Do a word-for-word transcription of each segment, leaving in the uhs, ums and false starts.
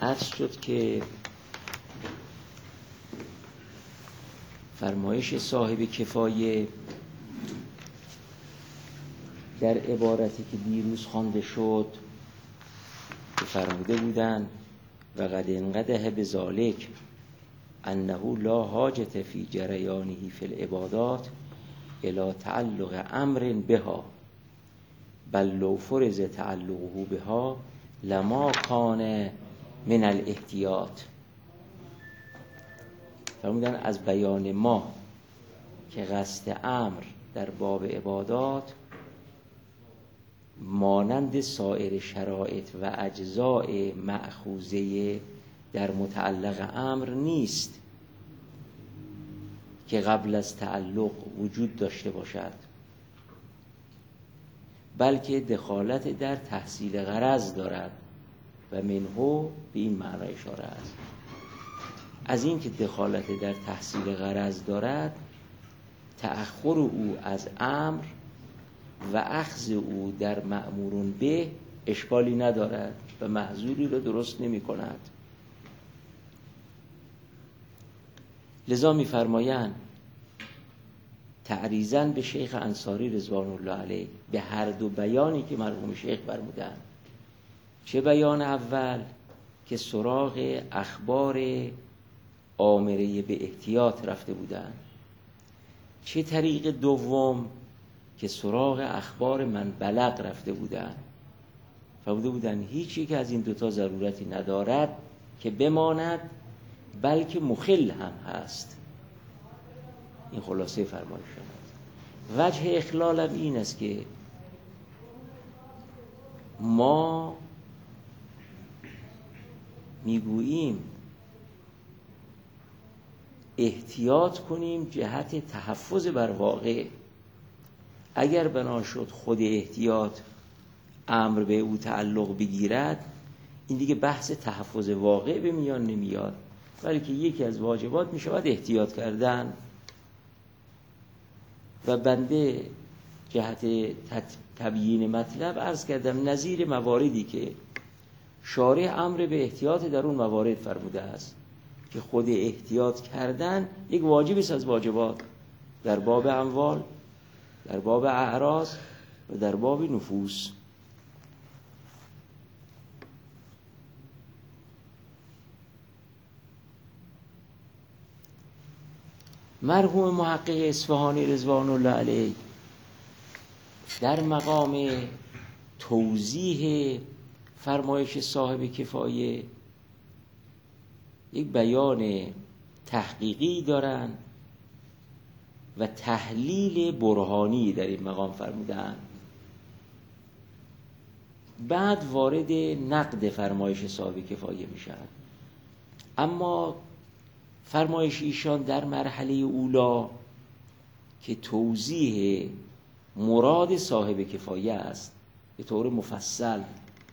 عرض شد که فرمایش صاحب کفایه در عبارتی که دیروز خوانده شد که فرموده بودند و قد انقدح بذالک انه لا حاجت فی جریانه فی العبادات الی تعلق امر بها بل لو فرض تعلقه بها لما کان من الاحتیاط. فرمودن از بیان ما که قصد امر در باب عبادات مانند سایر شرایط و اجزاء مأخوذه در متعلق امر نیست که قبل از تعلق وجود داشته باشد، بلکه دخالت در تحصیل غرض دارد و منهو به این معنی اشاره است. از این که دخالت در تحصیل غرض دارد، تأخر او از امر و اخذ او در مأمور به اشکالی ندارد و محظوری را درست نمی کند. لذا می فرمایند تعریضاً به شیخ انصاری رضوان الله علیه به هر دو بیانی که مرحوم شیخ فرمودند، چه بیان اول که سراغ اخبار آمره به احتیاط رفته بودند، چه طریق دوم که سراغ اخبار من بلغ رفته بودند، فرموده بودند هیچ یک از این دوتا ضرورتی ندارد که بماند، بلکه مخل هم هست. این خلاصه فرمایش شما. وجه اخلالم این است که ما میگوییم احتیاط کنیم جهت تحفظ بر واقع. اگر بنا شد خود احتیاط امر به او تعلق بگیرد، این دیگه بحث تحفظ واقع به میان نمیاد، بلکه یکی از واجبات می شود احتیاط کردن. و بنده جهت تبیین مطلب عرض کردم نظیر مواردی که شارع امر به احتیاط در اون موارد فرموده است که خود احتیاط کردن یک واجب است از واجبات در باب اموال، در باب اعراض و در باب نفوس. مرحوم محقق اصفهانی رضوان الله علیه در مقام توضیح فرمایش صاحب کفایه یک بیان تحقیقی دارند و تحلیل برهانی در این مقام فرمودند. بعد وارد نقد فرمایش صاحب کفایه میشن. اما فرمایش ایشان در مرحله اولا که توضیح مراد صاحب کفایه است به طور مفصل،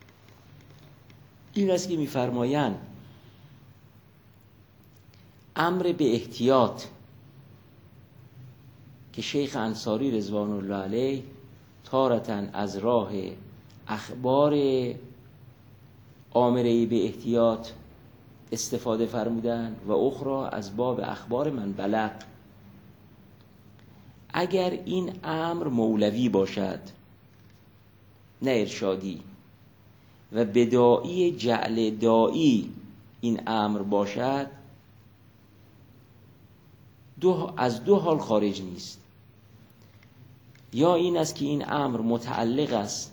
این است که می‌فرمایند امر به احتیاط که شیخ انصاری رضوان الله علیه تارتاً از راه اخبار آمره به احتیاط استفاده فرمودن و اخرى از باب اخبار من بلغ. اگر این امر مولوی باشد نه ارشادی و بداعی جعل داعی این امر باشد، دو از دو حال خارج نیست. یا این است که این امر متعلق است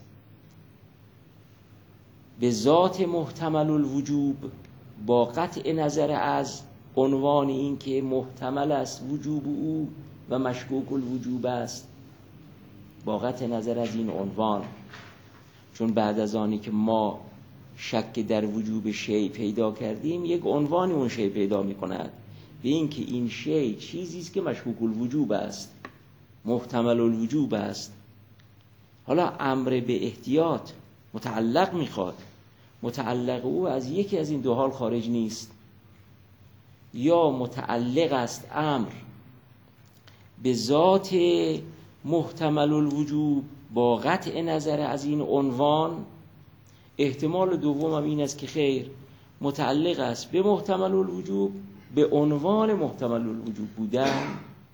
به ذات محتمل الوجوب با قطع نظر از عنوان این که محتمل است وجوب او و مشکوک الوجوب است، با قطع نظر از این عنوان، چون بعد از آنی که ما شک در وجوب شیء پیدا کردیم یک عنوانی اون شیء پیدا می کند به این که این شیء چیزی است که مشکوک الوجوب است، محتمل الوجوب است. حالا امر به احتیاط متعلق میخواد، متعلق او از یکی از این دو حال خارج نیست. یا متعلق است امر به ذات محتمل الوجوب با قطع نظر از این عنوان. احتمال دوم هم این است که خیر، متعلق است به محتمل الوجوب به عنوان محتمل الوجوب بودن.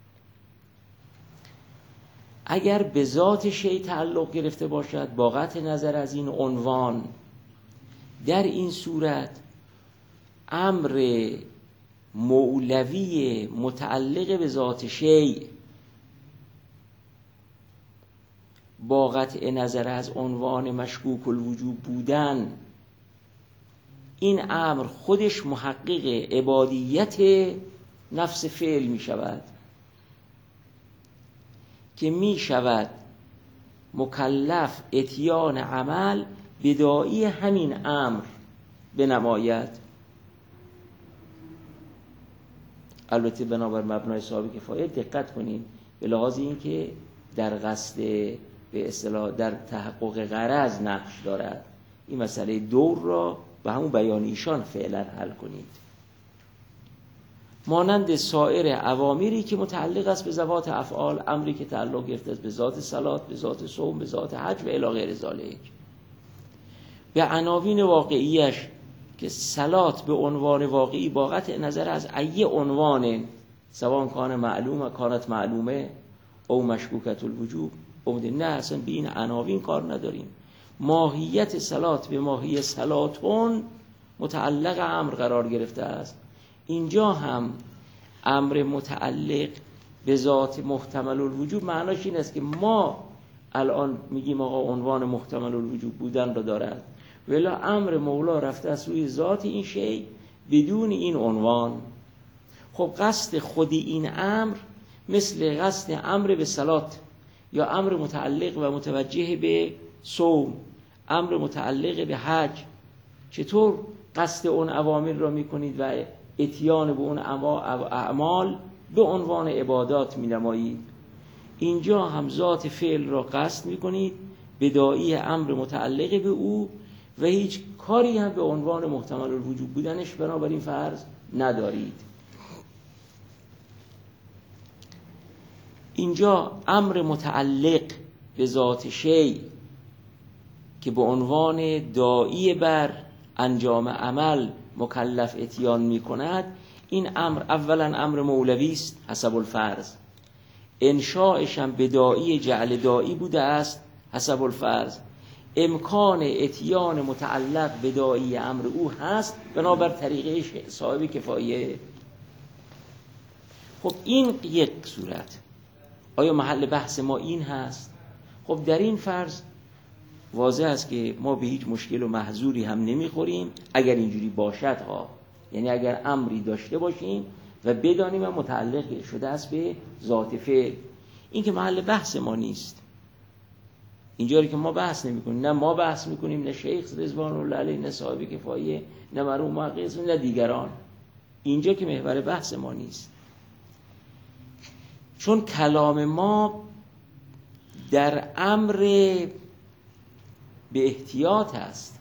اگر به ذات شیء تعلق گرفته باشد با قطع نظر از این عنوان، در این صورت امر مولوی متعلق به ذات شیء با قطع نظر از عنوان مشکوک الوجوب بودن، این امر خودش محقق عبادیت نفس فعل می شود که می شود مکلف اتیان عمل بداعی همین امر بنماید. البته بنابر مبنای صاحب کفایه دقت کنید، به لحاظ این که در قصد به اصطلاح در تحقق غرض نقش دارد، این مسئله دور را به همون بیان ایشان فعلا حل کنید. مانند سایر اوامری که متعلق است به ذوات افعال، امری که تعلق گرفته است به ذات صلات، به ذات صوم، به ذات حج و الی غیر ذالک، به عناوین واقعیش که صلات به عنوان واقعی با قطع نظر از ای عنوان، سواء کان معلومه کانت معلومه او مشکوکت الوجوب، اومده نه اصلا به این عناوین کار نداریم. ماهیت صلات به ماهی صلاتون متعلق امر قرار گرفته است. اینجا هم امر متعلق به ذات محتمل الوجوب معناش این است که ما الان میگیم آقا عنوان محتمل الوجوب بودن رو دارد، ولی امر مولا رفته از روی ذات این شی بدون این عنوان. خب قصد خودی این امر مثل قصد امر به صلات یا امر متعلق و متوجه به صوم، امر متعلق به حج، چطور قصد اون اوامر را میکنید و اتیان به اون اعمال به عنوان عبادات مینمایید؟ اینجا هم ذات فعل را قصد میکنید بداعی امر متعلق به او و هیچ کاری هم به عنوان محتمل الوجوب بودنش بنابراین فرض ندارید. اینجا امر متعلق به ذات شیء که به عنوان داعی بر انجام عمل مکلف اتیان می کند، این امر اولا امر مولوی است حسب الفرض، انشاءش هم بداعی جعل داعی بوده است حسب الفرض، امکان اتیان متعلق بداعی امر او هست بنابر طریقه صاحب کفایه. خب این یک صورت. آیا محل بحث ما این هست؟ خب در این فرض واضح است که ما به هیچ مشکل و محظوری هم نمیخوریم اگر اینجوری باشد ها، یعنی اگر امری داشته باشیم و بدانیم و متعلق شده است به ذات فعل، این که محل بحث ما نیست. اینجوری که ما بحث نمیکنیم، نه ما بحث میکنیم، نه شیخ رضوان الله علیه، نه صاحب کفایه، نه مرحوم محقق، نه دیگران. اینجا که محور بحث ما نیست، چون کلام ما در امر به احتیاط است.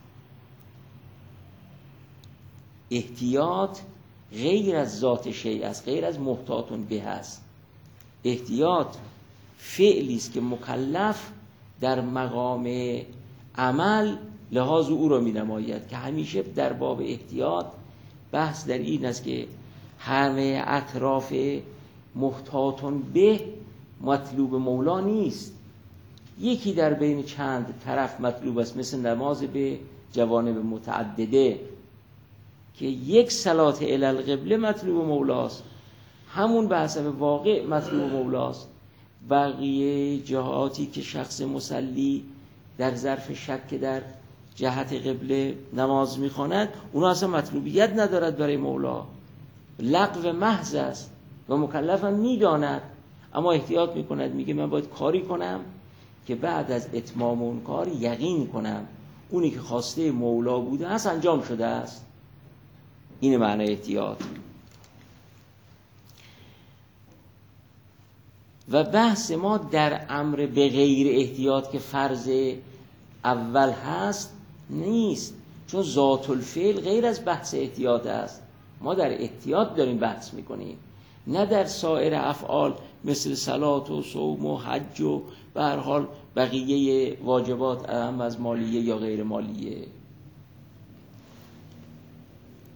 احتیاط غیر از ذات شیء است، غیر از محتاطون به است. احتیاط فعلی است که مکلف در مقام عمل لحاظ او را می نماید، که همیشه در باب احتیاط بحث در این است که همه اطراف محتاطون به مطلوب مولا نیست، یکی در بین چند طرف مطلوب است، مثل نماز به جوانب متعدده که یک صلات الی القبله مطلوب مولاست، همون به حسب واقع مطلوب مولاست. بقیه جهاتی که شخص مصلی در ظرف شک در جهت قبله نماز میخواند، اونا اصلا مطلوبیت ندارد برای مولا، لغو محض است و مکلف هم میداند، اما احتیاط میکند، میگه من باید کاری کنم که بعد از اتمام اون کار یقین کنم اونی که خواسته مولا بوده است انجام شده است. این معنی احتیاط. و بحث ما در امر به غیر احتیاط که فرض اول هست نیست، چون ذات الفعل غیر از بحث احتیاط است. ما در احتیاط داریم بحث میکنیم، نه در سایر افعال مثل صلات و صوم و حج و به هر حال بقیه واجبات، هم از مالیه یا غیر مالیه.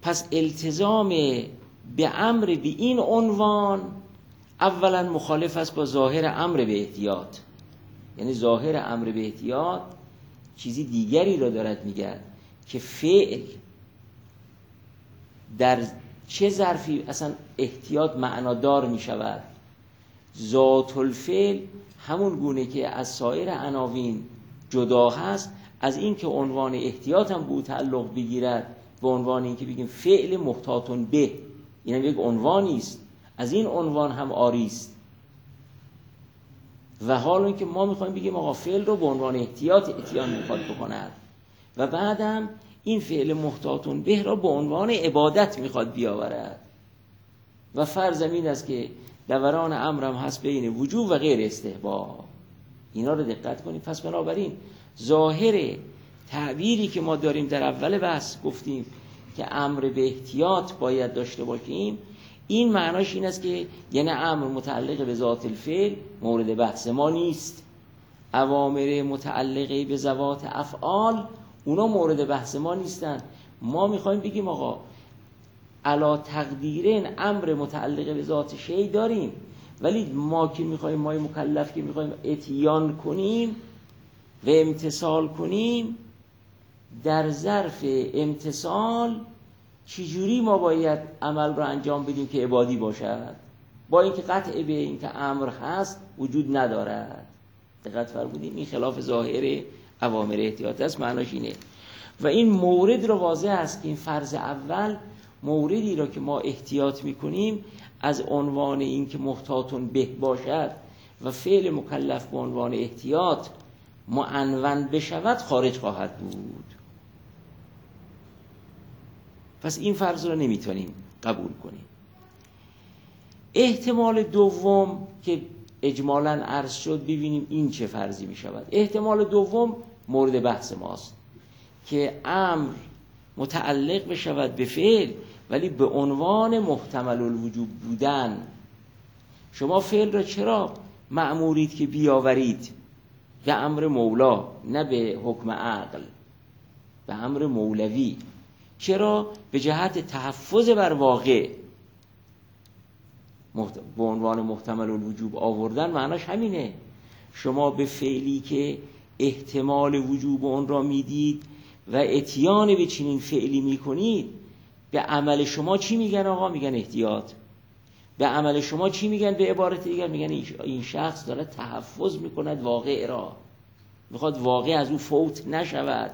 پس التزام به امر به این عنوان اولا مخالف است با ظاهر امر به احتیاط. یعنی ظاهر امر به احتیاط چیزی دیگری را دارد میگه که فعل در چه ظرفی اصلا احتیاط معنادار می شود. ذات الفعل همون گونه که از سایر عناوین جدا هست، از این که عنوان احتیاط هم به او تعلق بگیرد به عنوان این که بگیم فعل محتاطن به، این هم یک عنوانی است، از این عنوان هم عاری است. و حالا اینکه ما میخوایم بگیم آقا فعل رو به عنوان احتیاط اتیان میخواد بکند و بعدم این فعل محتاطن به را به عنوان عبادت میخواد بیاورد و فرض این است که دوران امرم هست بین وجوب و غیر استحباب. اینا رو دقت کنیم. پس بنابراین ظاهر تعبیری که ما داریم در اول بحث گفتیم که امر به احتیاط باید داشته باشیم، این معناش این است که یعنی امر متعلق به ذات الفعل مورد بحث ما نیست، اوامر متعلقه به ذوات افعال اونا مورد بحث ما نیستن. ما میخوایم بگیم آقا علا تقدیرین امر متعلق به ذات شیء داریم، ولی ما که میخوایم، ما مکلف که میخوایم اتیان کنیم و امتثال کنیم، در ظرف امتثال چجوری ما باید عمل رو انجام بدیم که عبادی باشد، با اینکه قطع به این که امر هست وجود ندارد. دقت فرمودین؟ این خلاف ظاهر اوامر احتیاط است. معناش اینه و این مورد رو واضح است که این فرض اول موردی را که ما احتیاط میکنیم از عنوان این که محتاطن به باشد و فعل مکلف به عنوان احتیاط معنون بشود خارج خواهد بود. پس این فرض را نمیتونیم قبول کنیم. احتمال دوم که اجمالاً عرض شد، ببینیم این چه فرضی میشود. احتمال دوم مورد بحث ماست که امر متعلق بشود به فعل ولی به عنوان محتمل الوجوب بودن. شما فعل را چرا مأمورید که بیاورید؟ به امر مولا، نه به حکم عقل، به امر مولوی. چرا؟ به جهت تحفظ بر واقع به عنوان محتمل الوجوب آوردن. معناش همینه. شما به فعلی که احتمال وجوب اون را میدید و اتیان به چنین فعلی میکنید، به عمل شما چی میگن آقا؟ میگن احتیاط. به عمل شما چی میگن؟ به عبارت دیگر میگن این شخص داره تحفظ میکند واقع را، میخواد واقع از او فوت نشود.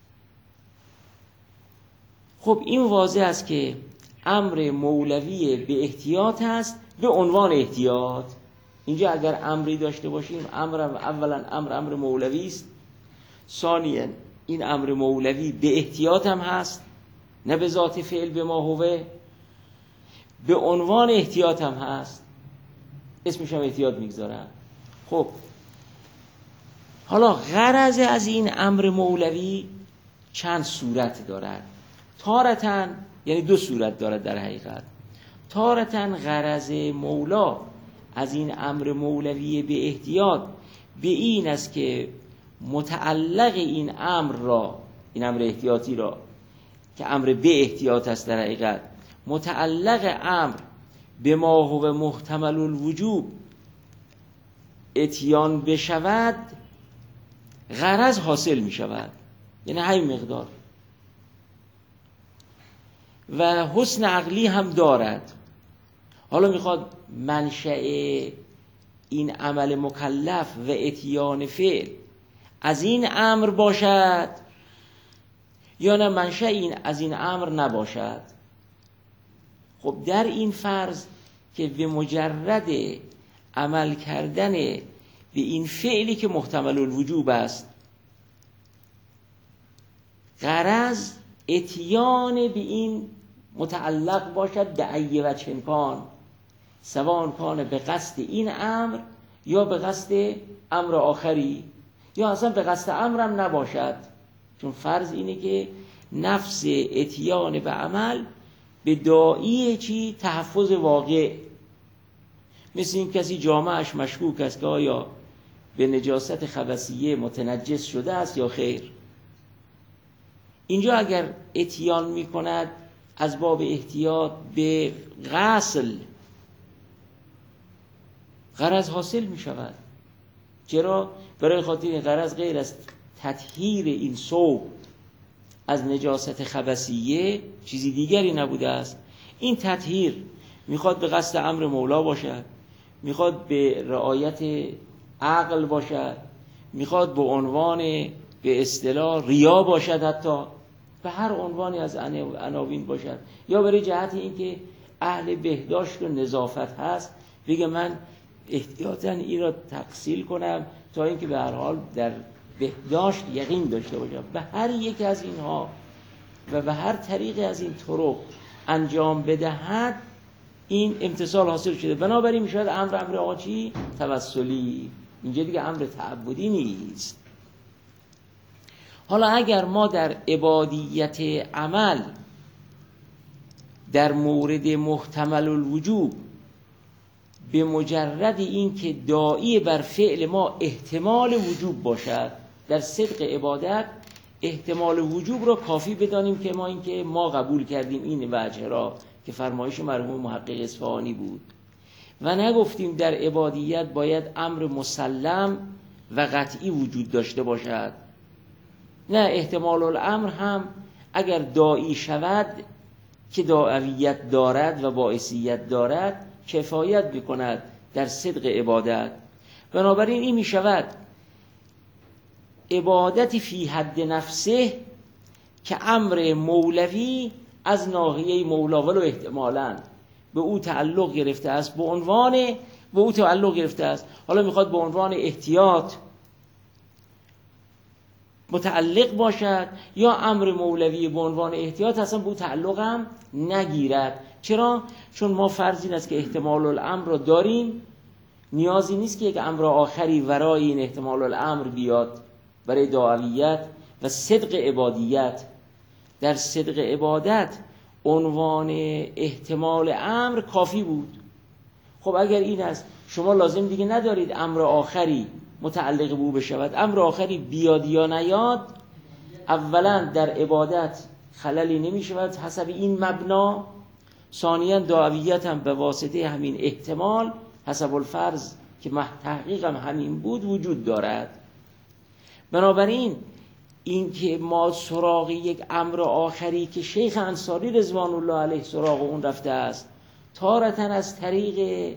خب این واضح است که امر مولوی به احتیاط است به عنوان احتیاط. اینجا اگر امری داشته باشیم، امر اولا امر امر مولوی است، ثانیا این امر مولوی به احتیاط هم هست، نه به ذات فعل به ما هوه، به عنوان احتیاط هم هست، اسمش هم احتیاط میگذارن. خب حالا غرض از این امر مولوی چند صورت دارد. تارتاً، یعنی دو صورت دارد در حقیقت. تارتاً غرض مولا از این امر مولوی به احتیاط به این است که متعلق این امر را، این امر احتیاطی را که امر به احتیاط است در حقیقت، متعلق امر به ما هو محتمل الوجوب اتیان بشود، غرض حاصل می شود. یعنی همین مقدار. و حسن عقلی هم دارد. حالا میخواد منشأ این عمل مکلف و اتیان فعل از این امر باشد یا نه منشأ این از این امر نباشد. خب در این فرض که به مجرد عمل کردن به این فعلی که محتمل الوجوب است غرض اتیان به این متعلق باشد به ای وجه کان، سواء کان به قصد این امر یا به قصد امر آخری یا اصلا به قصد امرم نباشد. چون فرض اینه که نفس اتیان به عمل به داعی چی؟ تحفظ واقع. مثل این کسی جامعش مشکوک است که آیا به نجاست خبثیه متنجس شده است یا خیر. اینجا اگر اتیان می کند از باب احتیاط به غسل غرض حاصل می شود. چرا؟ برای خاطر این غرض غیر از تطهیر این ثوب از نجاست خبثیه چیزی دیگری نبوده است. این تطهیر میخواد به قصد امر مولا باشد، میخواد به رعایت عقل باشد، میخواد به عنوان به اصطلاح ریا باشد، حتی به هر عنوانی از عناوین باشد، یا برای جهت اینکه اهل بهداشت و نظافت هست بگه من احتیاطاً این را تقصیل کنم تا اینکه به هر حال در بهداشت یقین داشته باشم. به هر یک از اینها و به هر طریقی از این طرق انجام بدهد این امتصال حاصل شده. بنابراین میشود امر امر آقا چی؟ توسلی. اینجا دیگه امر تعبدی نیست. حالا اگر ما در عبادیت عمل در مورد محتمل الوجوب به مجرد این که داعی بر فعل ما احتمال وجوب باشد، در صدق عبادت احتمال وجوب را کافی بدانیم که ما این که ما قبول کردیم این وجه را که فرمایش مرحوم محقق اصفهانی بود و نگفتیم در عبادیت باید امر مسلم و قطعی وجود داشته باشد. نه، احتمال الامر هم اگر داعی شود که داعیت دارد و باعثیت دارد کفایت بکند در صدق عبادت. بنابراین این می شود عبادتی فی حد نفسه که امر مولوی از ناحیه مولا ولو احتمالاً به او تعلق گرفته است، به عنوان به او تعلق گرفته است، حالا میخواد به عنوان احتیاط متعلق باشد یا امر مولوی به عنوان احتیاط اصلا به او تعلق هم نگیرد. چرا؟ چون ما فرض این است که احتمال الامر را داریم، نیازی نیست که یک امر آخری ورای این احتمال الامر بیاد برای دعویت و صدق عبادیت. در صدق عبادت عنوان احتمال امر کافی بود. خب اگر این است شما لازم دیگه ندارید امر آخری متعلق به او بشود. امر آخری بیاد یا نیاد اولا در عبادت خللی نمی شود حسب این مبنا، ثانیاً دعویت هم به واسطه همین احتمال حسب الفرض که تحقیق هم همین بود وجود دارد. بنابراین این که ما سراغ یک امر آخری که شیخ انصاری رضوان الله علیه سراغ اون رفته است، تارةً از طریق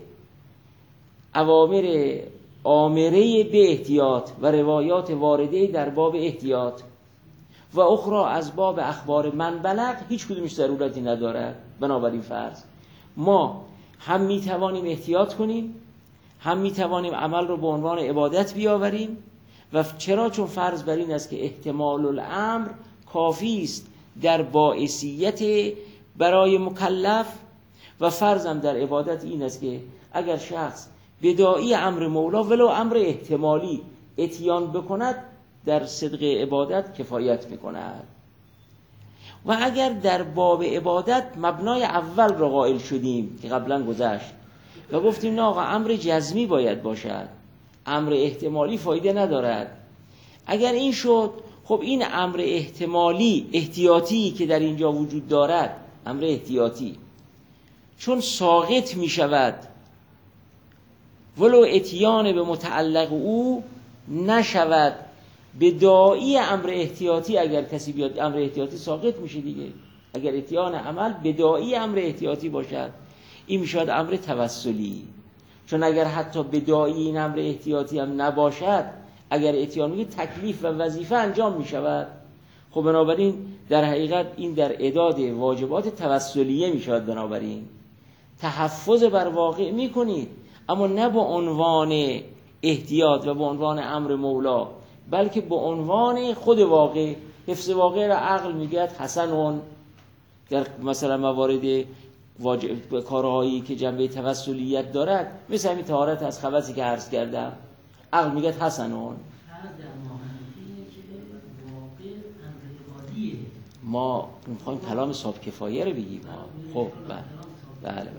اوامر آمره به احتیاط و روایات وارده در باب احتیاط و اخرى از باب اخبار من بلغ، هیچ کدومش ضرورتی ندارد. بنابراین فرض ما هم می توانیم احتیاط کنیم، هم می توانیم عمل رو به عنوان عبادت بیاوریم. و چرا؟ چون فرض بر این است که احتمال الامر کافی است در باعثیت برای مکلف، و فرضم در عبادت این است که اگر شخص بداعی امر مولا ولو امر احتمالی اتیان بکند در صدق عبادت کفایت میکند. و اگر در باب عبادت مبنای اول را قائل شدیم که قبلا گذشت و گفتیم نه آقا امر جزمی باید باشد، امر احتمالی فایده ندارد، اگر این شد خب این امر احتمالی احتیاطی که در اینجا وجود دارد، امر احتیاطی چون ساقط می شود ولو اتیان به متعلق او نشود به داعی امر احتیاطی، اگر کسی بیاد امر احتیاطی ساقط میشه دیگه. اگر اتیان عمل به داعی امر احتیاطی باشد این میشود امر توسلی. چون اگر حتی به داعی این امر احتیاطی هم نباشد، اگر اتیان میگه تکلیف و وظیفه انجام میشود، خب بنابراین در حقیقت این در اعداد واجبات توسلیه میشود. بنابراین تحفظ بر واقع میکنید، اما نه به عنوان احتیاط و به عنوان امر مولا، بلکه به عنوان خود واقع. حفظ واقع را عقل میگه حسنون در مثلا موارد واجب کارهایی که جنبه توسلیت دارد، مثل همین طهارت از خبثی که عرض کردم، عقل میگه حسنون. ما میخوایم کلام صاحب کفایه رو بگیم. خب بله بله بله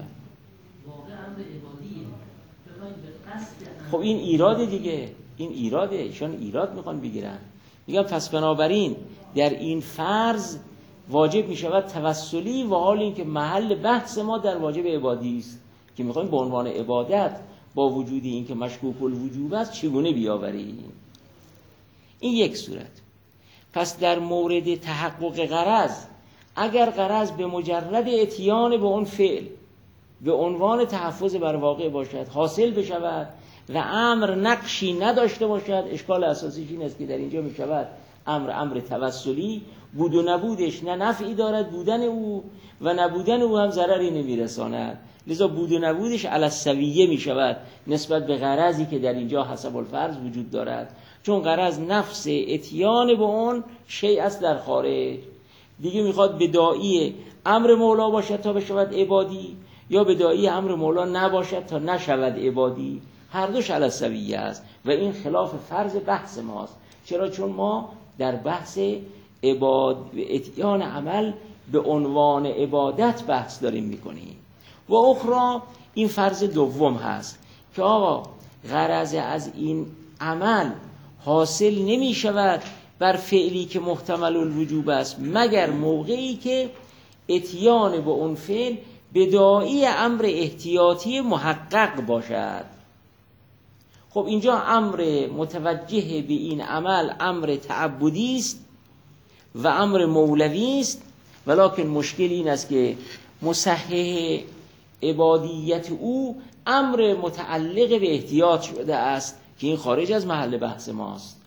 خب این ایراده دیگه، این ایراده، ایشان ایراد میخوان بگیرن. میگم پس بنابراین در این فرض واجب می شود توسلی، و حال این که محل بحث ما در واجب عبادی است که میخوایم به عنوان عبادت با وجود این که مشکوک الوجوب است چگونه بیاوریم. این یک صورت. پس در مورد تحقق غرض، اگر غرض به مجرد اتیان به اون فعل به عنوان تحفظ بر واقع باشد حاصل بشود و امر نقشی نداشته باشد، اشکال اساسیش این است که در اینجا می شود امر امر توسلی، بود و نبودش نه نفعی دارد بودن او و نبودن او هم ضرری نمیرساند، لذا بود و نبودش علی السویه می شود نسبت به غرضی که در اینجا حسب الفرض وجود دارد، چون غرض نفس اتیان به اون شیء است در خارج. دیگه میخواد بداعی امر مولا باشد تا بشود عبادی، یا بداعی امر مولا نباشد تا نشود عبادی، هر دوش علی السویه است و این خلاف فرض بحث ماست. چرا؟ چون ما در بحث عباد اتیان عمل به عنوان عبادت بحث داریم میکنیم. و اخرى این فرض دوم هست که آقا غرض از این عمل حاصل نمی شود بر فعلی که محتمل الوجوب است مگر موقعی که اتیان به اون فعل بداعی امر احتیاطی محقق باشد. خب اینجا امر متوجه به این عمل امر تعبدی است و امر مولوی است، ولکن مشکل این است که مصحح عبادیت او امر متعلق به احتیاط شده است که این خارج از محل بحث ماست.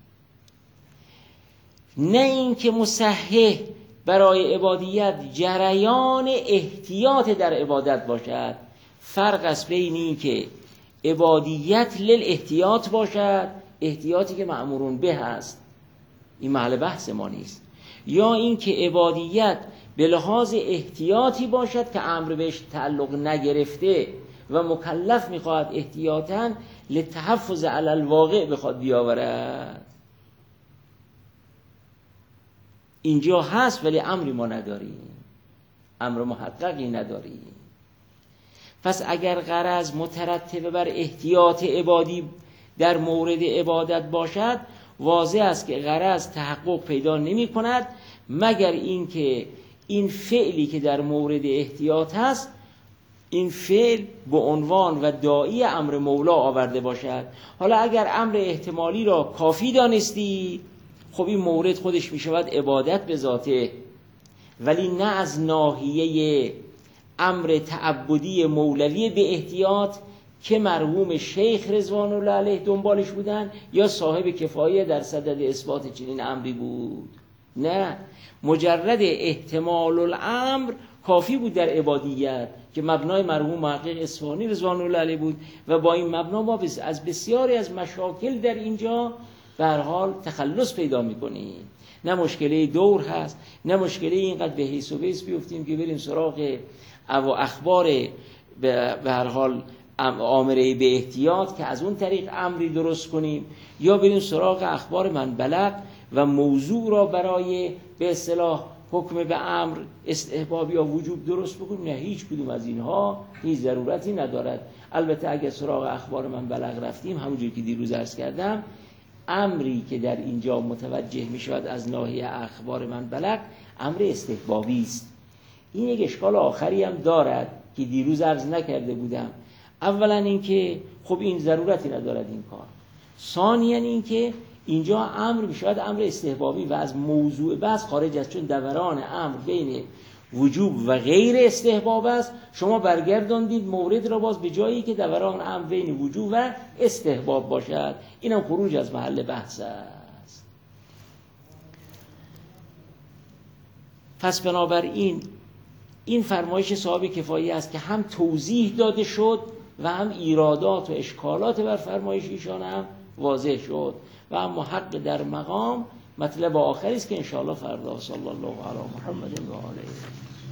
نه این که مصحح برای عبادیت جریان احتیاط در عبادت باشد. فرق است بین این که عبادیت للاحتیاط باشد، احتیاطی که مأمورون به است، این محل بحث ما نیست، یا این که عبادیت به لحاظ احتیاطی باشد که امر بهش تعلق نگرفته و مکلف میخواهد احتیاطاً لتحفظ علی الواقع بخواد بیاورد. اینجا هست ولی امری ما نداریم، امر محققی نداریم. پس اگر غرض مترتب بر احتیاط عبادی در مورد عبادت باشد، واضح است که غرض تحقق پیدا نمی کند مگر اینکه این فعلی که در مورد احتیاط هست این فعل به عنوان و داعی امر مولا آورده باشد. حالا اگر امر احتمالی را کافی دانستی، خب این مورد خودش می شود عبادت به ذاته، ولی نه از ناحیه امر تعبدی مولوی به احتیاط که مرحوم شیخ رضوان الله علیه دنبالش بودن یا صاحب کفایه در صدد اثبات چنین امری بود. نه، مجرد احتمال الامر کافی بود در عبادیت که مبنای مرحوم محقق اصفهانی رضوان الله علیه بود و با این مبنا ما از بسیاری از مشاکل در اینجا به هر حال تخلص پیدا می‌کنیم. نه مشکله دور هست، نه مشکله اینقدر به حیث و بیس بیفتیم که بریم سراغ او اخبار به هر حال آمره به احتیاط که از اون طریق امری درست کنیم، یا بریم سراغ اخبار من بلغ و موضوع را برای به اصطلاح حکم به امر استحباب یا وجوب درست بکنیم. نه، هیچ کدوم از اینها هیچ ضرورتی ندارد. البته اگر سراغ اخبار من بلغ رفتیم، همونجوری که دیروز عرض کردم، امری که در اینجا متوجه می شود از ناحیه اخبار من بلغ امر استحبابی است. این یک اشکال آخری هم دارد که دیروز عرض نکرده بودم. اولا اینکه خب این ضرورتی ندارد این کار. ثانیا اینکه اینجا امر می شود امر استحبابی و از موضوع بحث خارج است، چون دوران امر بین وجوب و غیر استحباب است. شما برگرداندید مورد را باز به جایی که دوران امر بین وجوب و استحباب باشد، اینم خروج از محل بحث است. پس بنابراین این فرمایش صاحب کفایه است که هم توضیح داده شد و هم ایرادات و اشکالات بر فرمایش ایشان هم واضح شد و هم حق در مقام مطلب آخری است که انشاءالله فردا. صلی الله علی محمد و آله